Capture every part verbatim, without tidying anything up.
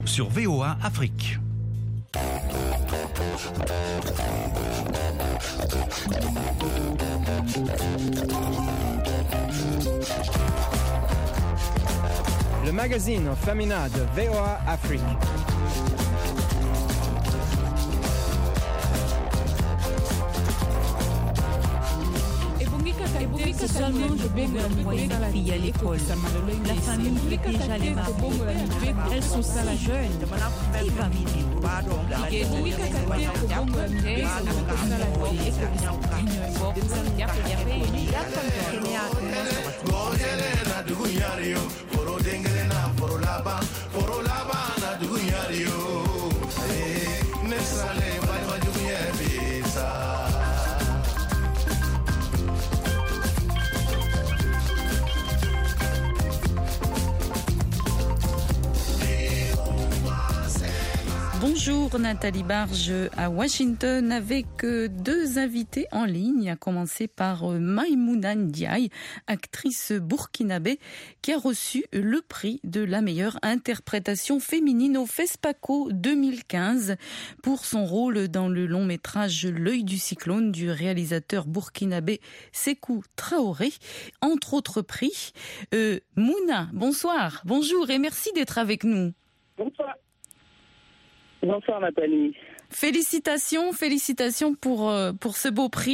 sur V O A Afrique. Le magazine Femina de V O A Afrique. Si seulement je pouvais envoyer ma fille à l'école. La famille veut déjà les marier. Elles sont si jeunes. Qui va m'aider? Bonjour Nathalie Barge à Washington avec deux invités en ligne, à commencer par Maïmouna Ndiaye, actrice burkinabé qui a reçu le prix de la meilleure interprétation féminine au FESPACO deux mille quinze pour son rôle dans le long métrage L'œil du cyclone du réalisateur burkinabé Sékou Traoré, entre autres prix. Euh, Mouna, bonsoir, bonjour et merci d'être avec nous. Bonsoir. Bonsoir Nathalie. Félicitations, félicitations pour, euh, pour ce beau prix.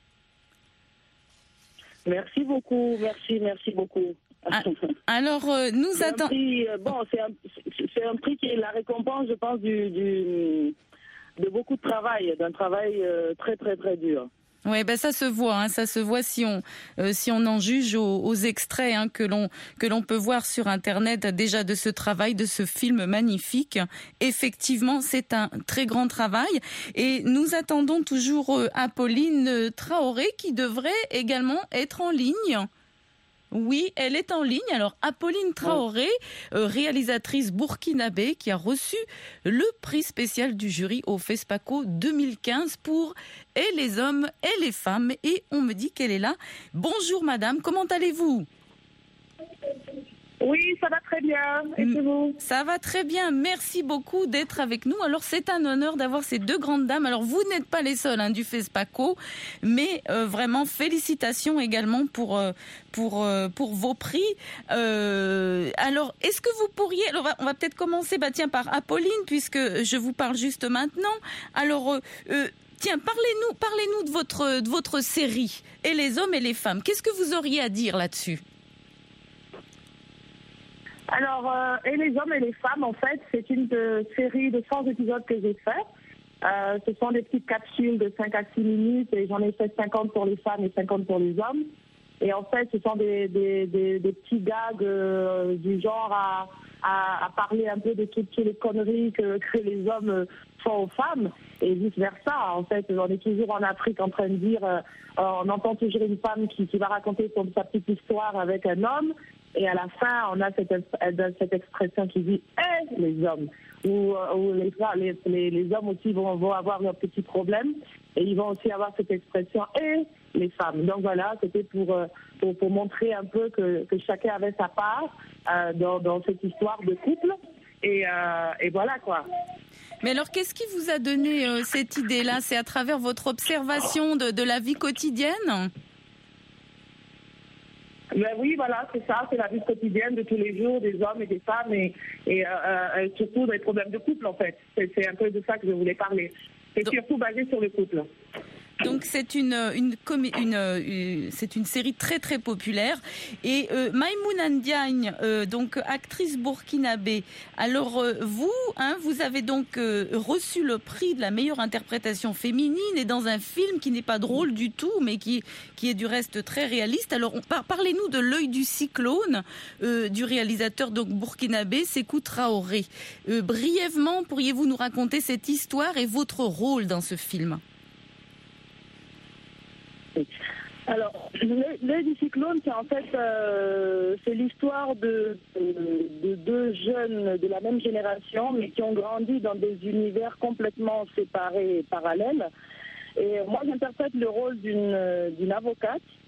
Merci beaucoup, merci, merci beaucoup. Ah, alors, euh, nous attendons... Euh, bon, c'est un, c'est un prix qui est la récompense, je pense, du, du, de beaucoup de travail, d'un travail euh, très, très, très dur. Oui, ben ça se voit, hein, ça se voit si on euh, si on en juge aux, aux extraits hein, que l'on que l'on peut voir sur Internet déjà de ce travail, de ce film magnifique. Effectivement, c'est un très grand travail et nous attendons toujours euh, Apolline Traoré qui devrait également être en ligne. Oui, elle est en ligne. Alors, Apolline Traoré, euh, réalisatrice burkinabé, qui a reçu le prix spécial du jury au FESPACO deux mille quinze pour et les hommes et les femmes. Et on me dit qu'elle est là. Bonjour madame, comment allez-vous ? Oui, ça va très bien. Et vous ? Ça va très bien. Merci beaucoup d'être avec nous. Alors, c'est un honneur d'avoir ces deux grandes dames. Alors, vous n'êtes pas les seuls hein, du FESPACO, mais euh, vraiment félicitations également pour euh, pour euh, pour vos prix. Euh, alors, est-ce que vous pourriez... Alors, on va, on va peut-être commencer bah, tiens, par Apolline, puisque je vous parle juste maintenant. Alors... Euh, euh, Tiens, parlez-nous, parlez-nous de votre, de votre série, Et les hommes et les femmes. Qu'est-ce que vous auriez à dire là-dessus ? Alors, euh, Et les hommes et les femmes, en fait, c'est une de, série de cent épisodes que j'ai fait. Euh, ce sont des petites capsules de cinq à six minutes et j'en ai fait cinquante pour les femmes et cinquante pour les hommes. Et en fait, ce sont des, des, des, des petits gags euh, du genre à, à, à parler un peu de toutes, toutes les conneries que, que les hommes font aux femmes et vice-versa. En fait, on est toujours en Afrique en train de dire, euh, on entend toujours une femme qui, qui va raconter son, sa petite histoire avec un homme et à la fin, on a cette, cette expression qui dit « Eh, les hommes !» où, où les, les, les, les hommes aussi vont, vont avoir leurs petits problèmes et ils vont aussi avoir cette expression « Eh !» les femmes. Donc voilà, c'était pour, pour, pour montrer un peu que, que chacun avait sa part euh, dans, dans cette histoire de couple. Et, euh, et voilà quoi. Mais alors, qu'est-ce qui vous a donné euh, cette idée-là ? C'est à travers votre observation de, de la vie quotidienne ? Ben oui, voilà, c'est ça, c'est la vie quotidienne de tous les jours des hommes et des femmes et, et, euh, et surtout des problèmes de couple en fait. C'est, c'est un peu de ça que je voulais parler. C'est Donc... surtout basé sur le couple. Donc c'est une une, une, une, une c'est une série très très populaire et euh, Maïmouna Ndiaye, euh, donc actrice burkinabé. Alors euh, vous hein, vous avez donc euh, reçu le prix de la meilleure interprétation féminine et dans un film qui n'est pas drôle du tout mais qui qui est du reste très réaliste. Alors on, par, parlez-nous de L'œil du cyclone euh, du réalisateur donc burkinabé Sékou Traoré. Euh, brièvement, pourriez-vous nous raconter cette histoire et votre rôle dans ce film ? Alors, L'œil du cyclone, c'est en fait euh, c'est l'histoire de, de, de deux jeunes de la même génération, mais qui ont grandi dans des univers complètement séparés et parallèles. Et moi, j'interprète le rôle d'une, d'une avocate qui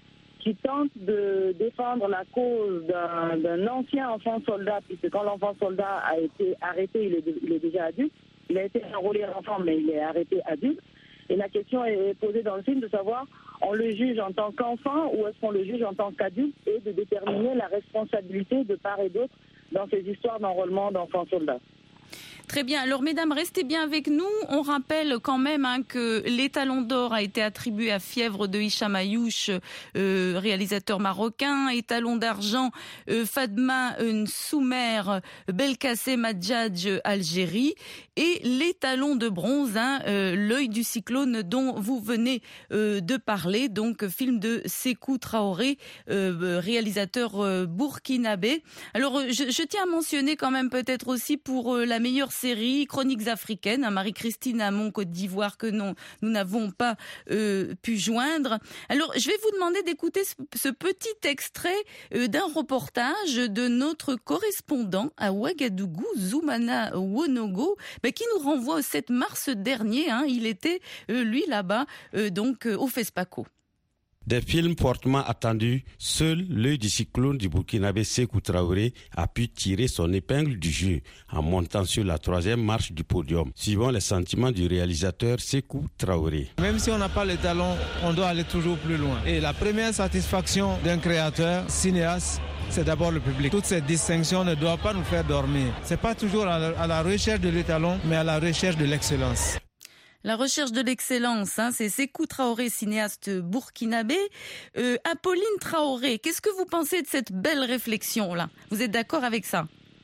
qui tente de défendre la cause d'un, d'un ancien enfant soldat, puisque quand l'enfant soldat a été arrêté, il est, il est déjà adulte. Il a été enrôlé enfant, mais il est arrêté adulte. Et la question est posée dans le film de savoir, on le juge en tant qu'enfant ou est-ce qu'on le juge en tant qu'adulte, et de déterminer la responsabilité de part et d'autre dans ces histoires d'enrôlement d'enfants soldats. Très bien. Alors, mesdames, restez bien avec nous. On rappelle quand même hein, que l'étalon d'or a été attribué à Fièvre de Hicham Ayouch, euh, réalisateur marocain. Étalon d'argent, euh, Fadma Nsoumer Belkacem Madjadj, Algérie. Et l'étalon de bronze, hein, euh, L'œil du cyclone dont vous venez euh, de parler. Donc, film de Sékou Traoré, euh, réalisateur euh, burkinabé. Alors, je, je tiens à mentionner quand même peut-être aussi pour euh, la meilleure série Chroniques africaines, hein, Marie-Christine Amon, Côte d'Ivoire, que non, nous n'avons pas euh, pu joindre. Alors, je vais vous demander d'écouter ce, ce petit extrait euh, d'un reportage de notre correspondant à Ouagadougou, Zoumana Wonogo, bah, qui nous renvoie au sept mars dernier. Hein, il était, euh, lui, là-bas, euh, donc euh, au FESPACO. Des films fortement attendus, seul l'œil du cyclone du Burkinabé Sékou Traoré a pu tirer son épingle du jeu en montant sur la troisième marche du podium, suivant les sentiments du réalisateur Sékou Traoré. Même si on n'a pas les talents, on doit aller toujours plus loin. Et la première satisfaction d'un créateur, cinéaste, c'est d'abord le public. Toutes ces distinctions ne doivent pas nous faire dormir. C'est pas toujours à la, à la recherche de l'étalon, mais à la recherche de l'excellence. La recherche de l'excellence, hein, c'est Sékou Traoré, cinéaste burkinabé. Euh, Apolline Traoré, qu'est-ce que vous pensez de cette belle réflexion-là ? Vous êtes d'accord avec ça ?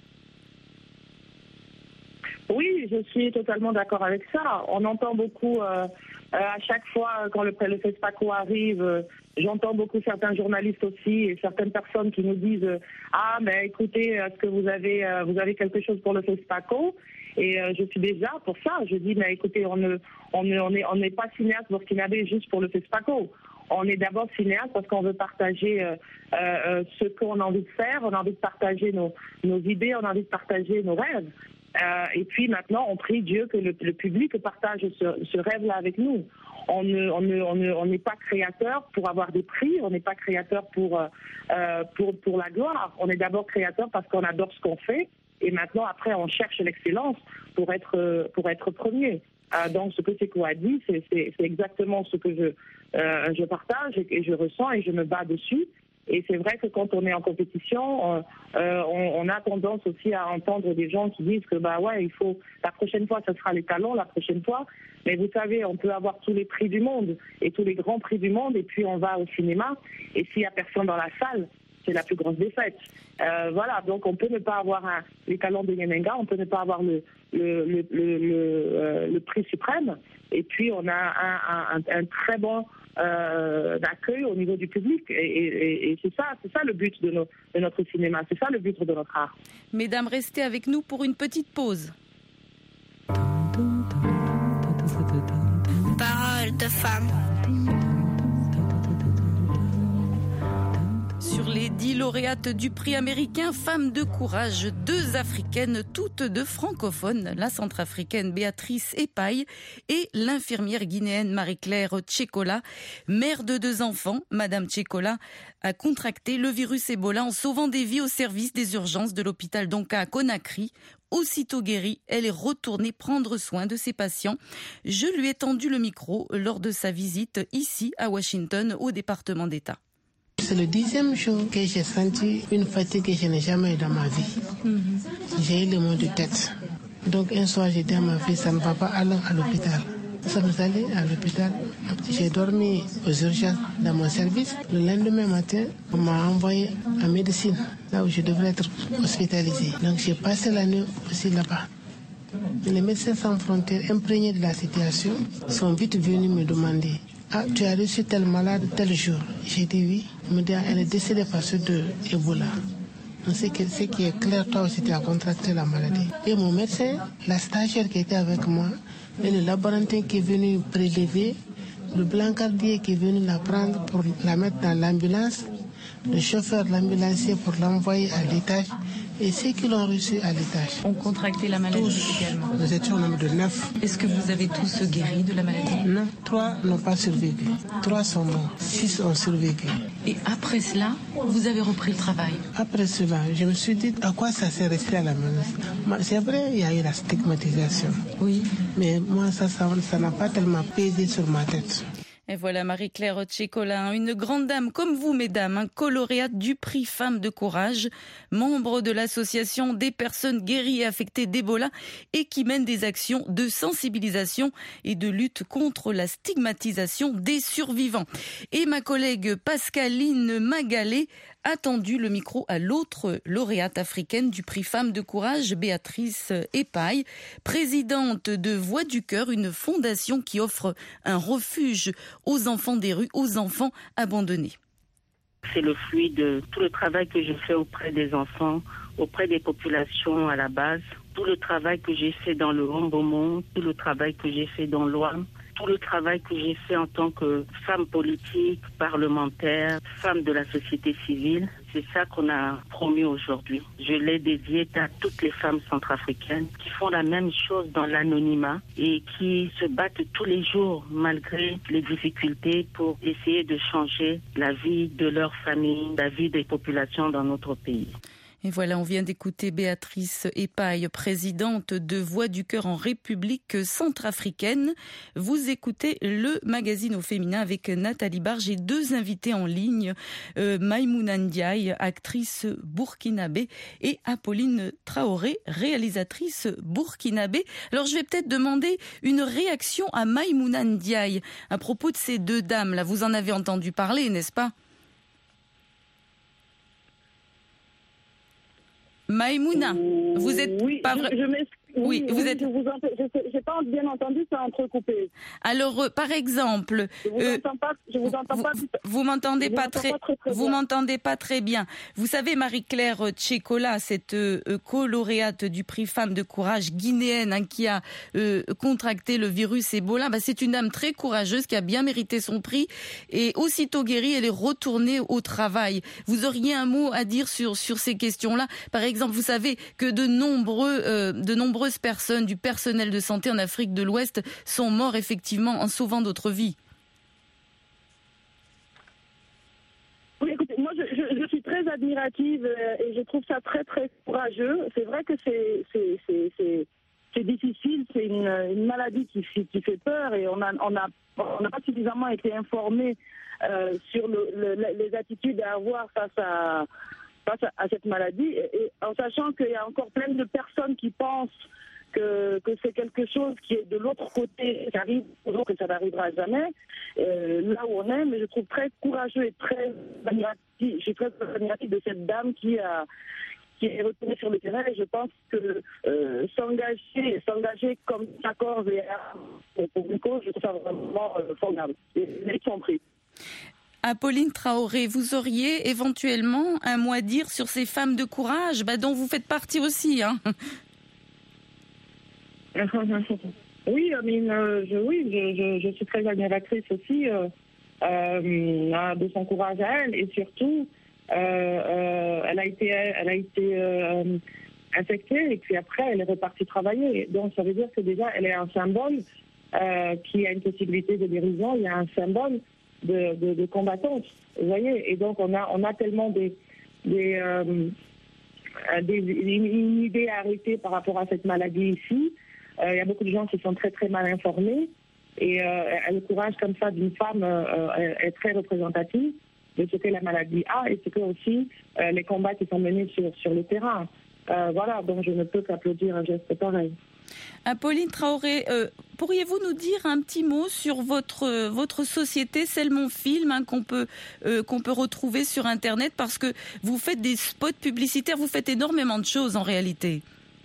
Oui, je suis totalement d'accord avec ça. On entend beaucoup, euh, euh, à chaque fois quand le, le FESPACO arrive, euh, j'entends beaucoup certains journalistes aussi et certaines personnes qui nous disent euh, « Ah, mais écoutez, est-ce que vous avez, euh, vous avez quelque chose pour le FESPACO ?» Et euh, je suis déjà pour ça. Je dis, mais écoutez, on ne, on ne, on est, on n'est pas cinéaste burkinabé juste pour le FESPACO. On est d'abord cinéaste parce qu'on veut partager euh, euh, ce qu'on a envie de faire. On a envie de partager nos, nos idées, on a envie de partager nos rêves. Euh, et puis maintenant, on prie Dieu que le, le public partage ce, ce rêve-là avec nous. On ne, on ne, on ne, on n'est pas créateur pour avoir des prix. On n'est pas créateur pour, euh, pour, pour la gloire. On est d'abord créateur parce qu'on adore ce qu'on fait. Et maintenant, après, on cherche l'excellence pour être, pour être premier. Euh, donc, ce que Sékou a dit, c'est, c'est, c'est exactement ce que je, euh, je partage et, et je ressens et je me bats dessus. Et c'est vrai que quand on est en compétition, euh, euh, on, on a tendance aussi à entendre des gens qui disent que bah ouais, il faut la prochaine fois, ce sera les talents, la prochaine fois. Mais vous savez, on peut avoir tous les prix du monde et tous les grands prix du monde, et puis on va au cinéma, et s'il y a personne dans la salle, c'est la plus grosse défaite. Euh, voilà, donc on peut ne pas avoir un, les talents de Nyenenga, on peut ne pas avoir le, le, le, le, le, euh, le prix suprême, et puis on a un, un, un très bon euh, accueil au niveau du public, et, et, et c'est ça, c'est ça le but de, nos, de notre cinéma, c'est ça le but de notre art. Mesdames, restez avec nous pour une petite pause. Parole de femme. Sur les dix lauréates du prix américain Femmes de courage, deux africaines, toutes deux francophones, la centrafricaine Béatrice Epaille et l'infirmière guinéenne Marie-Claire Tchekola. Mère de deux enfants, Madame Tchekola a contracté le virus Ebola en sauvant des vies au service des urgences de l'hôpital Donka à Conakry. Aussitôt guérie, elle est retournée prendre soin de ses patients. Je lui ai tendu le micro lors de sa visite ici à Washington au département d'État. C'est le dixième jour que j'ai senti une fatigue que je n'ai jamais eu dans ma vie. Mm-hmm. J'ai eu le mal de tête. Donc un soir, j'ai dit à ma fille, ça ne va pas, allons à l'hôpital. Nous sommes allés à l'hôpital. J'ai dormi aux urgences dans mon service. Le lendemain matin, on m'a envoyé en médecine, là où je devrais être hospitalisée. Donc j'ai passé la nuit aussi là-bas. Les médecins sans frontières, imprégnés de la situation, sont vite venus me demander: ah, tu as reçu tel malade tel jour? J'ai dit oui. Il me dit, elle est décédée par ce de Ebola. Donc ce qui, ce qui est clair, toi aussi tu as contracté la maladie. Et mon médecin, la stagiaire qui était avec moi, et le laborantin qui est venu prélever, le brancardier qui est venu la prendre pour la mettre dans l'ambulance, le chauffeur, l'ambulancier pour l'envoyer à l'étage, et ceux qui l'ont reçu à l'étage. Ont contracté la maladie tous, également. Nous étions au nombre de neuf. Est-ce que vous avez tous guéri de la maladie? Non, trois n'ont pas survécu. Trois sont morts. Six ont survécu. Et après cela, vous avez repris le travail? Après cela, je me suis dit à quoi ça s'est resté à la maison. C'est vrai, il y a eu la stigmatisation. Oui. Mais moi, ça, ça, ça n'a pas tellement pesé sur ma tête. Et voilà Marie-Claire Tchekolin, une grande dame comme vous, mesdames, un lauréate du prix Femmes de Courage, membre de l'association des personnes guéries et affectées d'Ebola et qui mène des actions de sensibilisation et de lutte contre la stigmatisation des survivants. Et ma collègue Pascaline Magalé a tendu le micro à l'autre lauréate africaine du prix Femmes de Courage, Béatrice Epaille, présidente de Voix du Cœur, une fondation qui offre un refuge aux enfants des rues, aux enfants abandonnés. C'est le fruit de tout le travail que je fais auprès des enfants, auprès des populations à la base, tout le travail que j'ai fait dans le Hombomont, tout le travail que j'ai fait dans l'Ouam, tout le travail que j'ai fait en tant que femme politique, parlementaire, femme de la société civile. C'est ça qu'on a promu aujourd'hui. Je l'ai dédié à toutes les femmes centrafricaines qui font la même chose dans l'anonymat et qui se battent tous les jours malgré les difficultés pour essayer de changer la vie de leur famille, la vie des populations dans notre pays. Et voilà, on vient d'écouter Béatrice Epaille, présidente de Voix du Cœur en République centrafricaine. Vous écoutez le magazine au féminin avec Nathalie Barre. J'ai deux invités en ligne, euh, Maïmouna Ndiaye, actrice burkinabé, et Apolline Traoré, réalisatrice burkinabé. Alors je vais peut-être demander une réaction à Maïmouna Ndiaye à propos de ces deux dames. Là, vous en avez entendu parler, n'est-ce pas ? Maïmouna, vous êtes oui, pas vrai. Je, je oui, oui, vous oui, êtes. Je vous entends, je n'ai pas bien entendu, c'est entrecoupé. Alors, euh, par exemple, je vous euh, entends pas. Je vous entends vous, pas. Vous m'entendez pas, pas, très, pas très, très vous bien. m'entendez pas très bien. Vous savez, Marie-Claire Tchekolin, cette euh, co-lauréate du prix Femmes de Courage guinéenne, hein, qui a euh, contracté le virus Ebola, bah, c'est une dame très courageuse qui a bien mérité son prix et aussitôt guérie, elle est retournée au travail. Vous auriez un mot à dire sur sur ces questions-là? Par exemple, vous savez que de nombreux euh, de nombreuses personnes du personnel de santé en Afrique de l'Ouest sont morts effectivement en sauvant d'autres vies. Oui, écoutez, moi je, je, je suis très admirative euh, et je trouve ça très très courageux. C'est vrai que c'est c'est c'est c'est, c'est difficile, c'est une, une maladie qui, qui fait peur et on a on a on n'a pas suffisamment été informés euh, sur le, le, les attitudes à avoir face à face à, à cette maladie et, et en sachant qu'il y a encore plein de personnes qui pensent Que, que c'est quelque chose qui est de l'autre côté, qui arrive, que ça n'arrivera jamais, euh, là où on est, mais je trouve très courageux et très admiratif, je suis très admirative de cette dame qui a qui est retournée sur le terrain et je pense que euh, s'engager, s'engager comme ça corps et pour une cause, je trouve ça vraiment euh, formidable. Et ils sont pris. Apolline Traoré, vous auriez éventuellement un mot à dire sur ces femmes de courage, bah, dont vous faites partie aussi, hein? Oui, Amine, euh, je, oui, je, je, je suis très admiratrice aussi euh, euh, de son courage à elle et surtout, euh, euh, elle a été, elle a été euh, infectée et puis après elle est repartie travailler. Donc ça veut dire que déjà elle est un symbole euh, qui a une possibilité de guérison, il y a un symbole de, de, de combattante, vous voyez. Et donc on a, on a tellement des, des, euh, des une, une idée arrêtée par rapport à cette maladie ici. Il euh, y a beaucoup de gens qui sont très très mal informés et euh, le courage comme ça d'une femme euh, est très représentatif de ce que la maladie a et ce que aussi euh, les combats qui sont menés sur, sur le terrain. Euh, voilà, donc je ne peux qu'applaudir un geste pareil. Apolline Traoré, euh, pourriez-vous nous dire un petit mot sur votre euh, votre société, C'est mon film, hein, qu'on peut euh, qu'on peut retrouver sur Internet parce que vous faites des spots publicitaires, vous faites énormément de choses en réalité.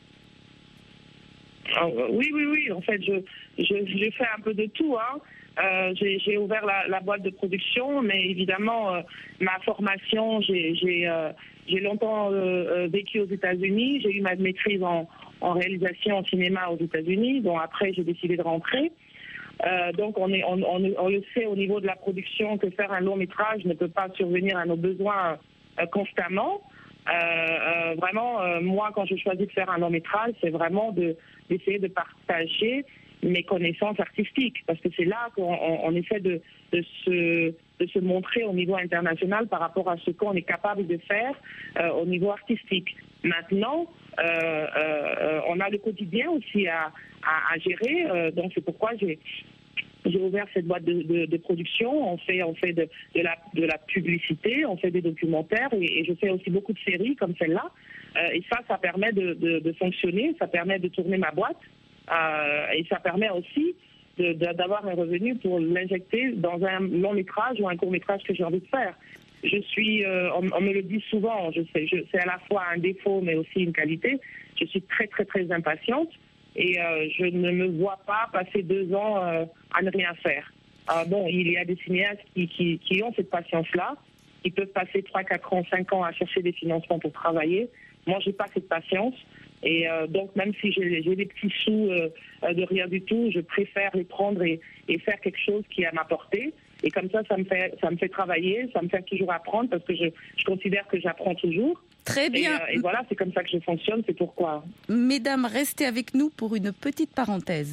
Oui, oui, oui. En fait, je, je, j'ai fait un peu de tout. Hein. Euh, j'ai, j'ai ouvert la, la boîte de production, mais évidemment, euh, ma formation, j'ai, j'ai, euh, j'ai longtemps euh, vécu aux États-Unis. J'ai eu ma maîtrise en, en réalisation en cinéma aux États-Unis. Donc après, j'ai décidé de rentrer. Euh, donc on, est, on, on, on le sait au niveau de la production que faire un long métrage ne peut pas survenir à nos besoins euh, constamment. Euh, euh, vraiment, euh, moi, quand je choisis de faire un long métrage, c'est vraiment de, d'essayer de partager mes connaissances artistiques, parce que c'est là qu'on on, on essaie de, de, se, de se montrer au niveau international par rapport à ce qu'on est capable de faire euh, au niveau artistique. Maintenant, euh, euh, on a le quotidien aussi à, à, à gérer, euh, donc c'est pourquoi j'ai... J'ai ouvert cette boîte de, de, de production. On fait, on fait de, de, la, de la publicité, on fait des documentaires et, et je fais aussi beaucoup de séries comme celle-là. Euh, et ça, ça permet de, de, de fonctionner, ça permet de tourner ma boîte euh, et ça permet aussi de, de, d'avoir un revenu pour l'injecter dans un long métrage ou un court métrage que j'ai envie de faire. Je suis, euh, on, on me le dit souvent, je sais, je, c'est à la fois un défaut mais aussi une qualité. Je suis très très très impatiente. Et euh, je ne me vois pas passer deux ans euh, à ne rien faire. Euh, bon, il y a des cinéastes qui, qui, qui ont cette patience-là, qui peuvent passer trois, quatre ans, cinq ans à chercher des financements pour travailler. Moi, j'ai pas cette patience. Et euh, donc, même si j'ai, j'ai des petits sous euh, de rien du tout, je préfère les prendre et, et faire quelque chose qui est à ma portée. Et comme ça, ça me fait, ça me fait travailler, ça me fait toujours apprendre parce que je, je considère que j'apprends toujours. Très bien. Et, euh, et voilà, c'est comme ça que je fonctionne, c'est pourquoi. Mesdames, restez avec nous pour une petite parenthèse.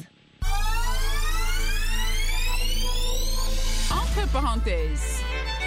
Entre parenthèses.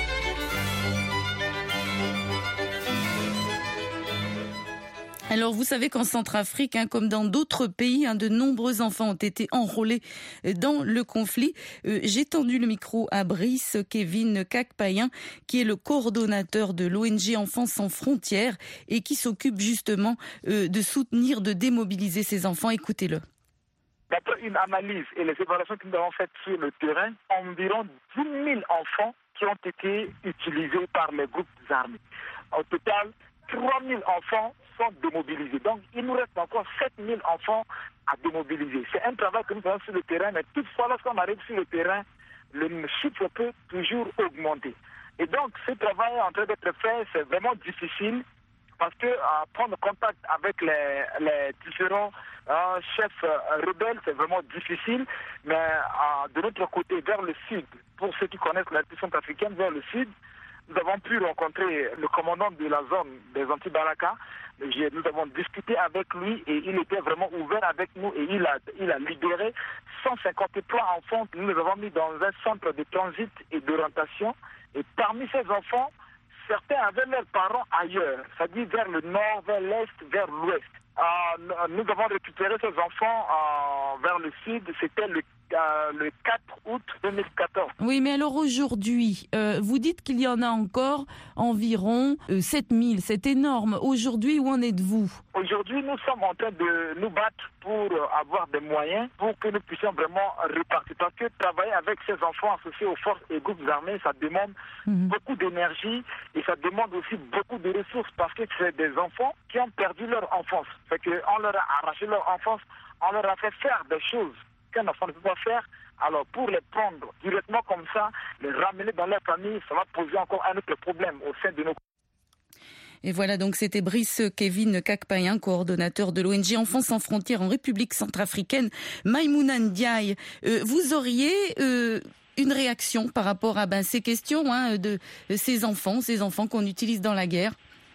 Alors, vous savez qu'en Centrafrique, hein, comme dans d'autres pays, hein, de nombreux enfants ont été enrôlés dans le conflit. Euh, j'ai tendu le micro à Brice Kevin Kakpayan, qui est le coordonnateur de l'O N G Enfants sans frontières et qui s'occupe justement euh, de soutenir, de démobiliser ces enfants. Écoutez-le. D'après une analyse et les évaluations que nous avons faites sur le terrain, environ dix mille enfants qui ont été utilisés par les groupes armés. Au total, trois mille enfants sont démobilisés. Donc, il nous reste encore sept mille enfants à démobiliser. C'est un travail que nous faisons sur le terrain, mais toutefois, lorsqu'on arrive sur le terrain, le chiffre peut toujours augmenter. Et donc, ce travail est en train d'être fait, c'est vraiment difficile parce que euh, prendre contact avec les, les différents euh, chefs euh, rebelles, c'est vraiment difficile. Mais euh, de notre côté, vers le sud, pour ceux qui connaissent la question africaine, vers le sud, nous avons pu rencontrer le commandant de la zone des Anti-Balaka. Nous avons discuté avec lui et il était vraiment ouvert avec nous et il a, il a libéré cent cinquante-trois enfants que nous les avons mis dans un centre de transit et d'orientation. Et parmi ces enfants, certains avaient leurs parents ailleurs, c'est-à-dire vers le nord, vers l'est, vers l'ouest. Euh, nous avons récupéré ces enfants euh, vers le sud, c'était le Euh, le quatre août deux mille quatorze. Oui, mais alors aujourd'hui, euh, vous dites qu'il y en a encore environ euh, sept mille, c'est énorme. Aujourd'hui, où en êtes-vous? Aujourd'hui, nous sommes en train de nous battre pour euh, avoir des moyens pour que nous puissions vraiment repartir. Parce que travailler avec ces enfants associés aux forces et groupes armés, ça demande mmh. beaucoup d'énergie et ça demande aussi beaucoup de ressources parce que c'est des enfants qui ont perdu leur enfance. Fait qu'on leur a arraché leur enfance, on leur a fait faire des choses qu'un enfant ne peut pas faire. Alors pour les prendre directement comme ça, les ramener dans leur famille, ça va poser encore un autre problème au sein de nos... Et voilà, donc c'était Brice Kevin Kakpayan, coordonnateur de l'O N G Enfants sans frontières en République centrafricaine. Maïmouna Ndiaye, euh, vous auriez euh, une réaction par rapport à ben, ces questions hein, de, de ces enfants, ces enfants qu'on utilise dans la guerre?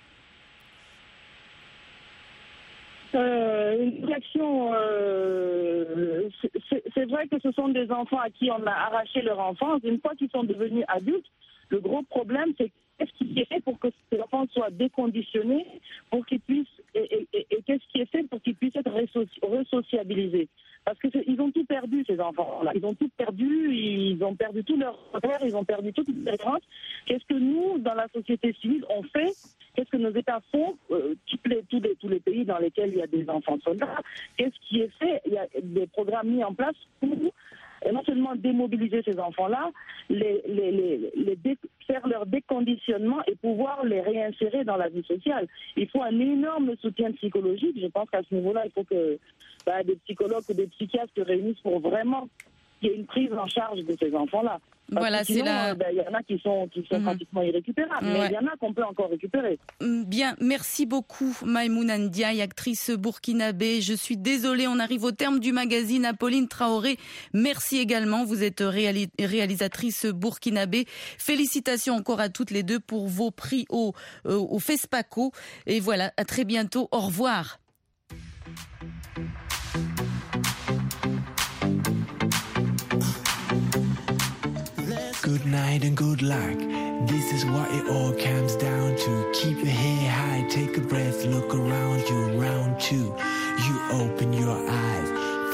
Euh, une réaction, euh, c'est, c'est vrai que ce sont des enfants à qui on a arraché leur enfance. Une fois qu'ils sont devenus adultes, le gros problème, c'est qu'est-ce qui est fait pour que ces enfants soient déconditionnés, pour qu'ils puissent, et, et, et qu'est-ce qui est fait pour qu'ils puissent être resociabilisés. Parce que ils ont tout perdu, ces enfants-là. Ils ont tout perdu, ils ont perdu tous leurs repères, ils ont perdu toute expérience. Qu'est-ce que nous, dans la société civile, on fait? Qu'est-ce que nos États font? euh, tous, les, tous, les, tous les pays dans lesquels il y a des enfants soldats. Qu'est-ce qui est fait? Il y a des programmes mis en place pour et non seulement démobiliser ces enfants-là, les, les, les, les dé, faire leur déconditionnement et pouvoir les réinsérer dans la vie sociale. Il faut un énorme soutien psychologique. Je pense qu'à ce niveau-là, il faut que bah, des psychologues ou des psychiatres se réunissent pour vraiment qu'il y ait une prise en charge de ces enfants-là. Parce voilà, que sinon, c'est la... euh, ben, y en a qui sont, qui sont mmh. pratiquement irrécupérables, ouais. mais il y en a qu'on peut encore récupérer. Bien, merci beaucoup Maïmouna Ndiaye, actrice burkinabé. Je suis désolée, on arrive au terme du magazine. Apolline Traoré, merci également. Vous êtes réali- réalisatrice burkinabé. Félicitations encore à toutes les deux pour vos prix au, euh, au FESPACO. Et voilà, à très bientôt. Au revoir. Good night and good luck. This is what it all comes down to. Keep your head high, take a breath, look around you, round two. You open your eyes.